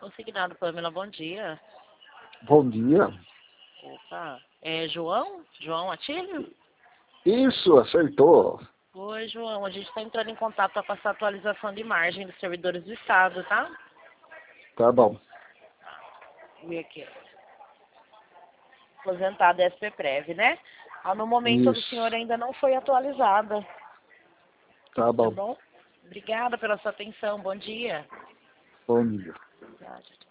Consignado, Pamela, bom dia. Bom dia. Opa, é João? João Atílio? Isso, acertou. Oi, João, a gente está entrando em contato para passar atualização de margem dos servidores do Estado, tá? Tá bom. E aqui. Aposentado SP-Prev, né? No momento do Isso. senhor ainda não foi atualizada, Tá tá bom. bom? Obrigada pela sua atenção, bom dia. Bom dia. Obrigada.